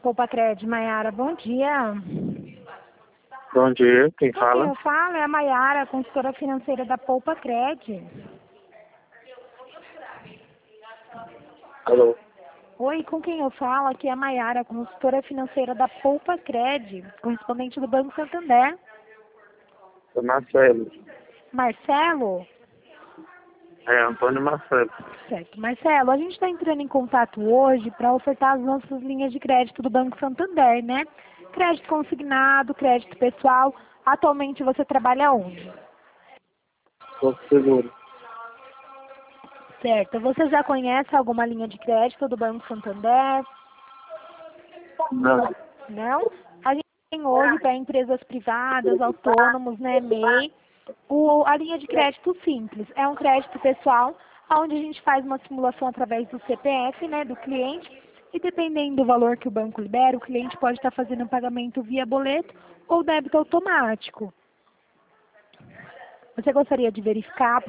Poupa-Cred, Maiara, bom dia. Bom dia, quem Com quem fala? eu falo é a Maiara, consultora financeira da Poupa-Cred. Alô? Oi, com quem eu falo? Aqui é a Maiara, consultora financeira da Poupa-Cred, correspondente do Banco Santander. Sou Marcelo. Marcelo? É, Antônio Marcelo. Certo. Marcelo, a gente está entrando em contato hoje para ofertar as nossas linhas de crédito do Banco Santander, né? Crédito consignado, crédito pessoal. Atualmente você trabalha onde? Porto Seguro. Certo. Você já conhece alguma linha de crédito do Banco Santander? Não. Não? A gente tem hoje para empresas privadas, autônomos, né, MEI, a linha de crédito simples. É um crédito pessoal, onde a gente faz uma simulação através do CPF, né, do cliente, e dependendo do valor que o banco libera, o cliente pode estar fazendo um pagamento via boleto ou débito automático. Você gostaria de verificar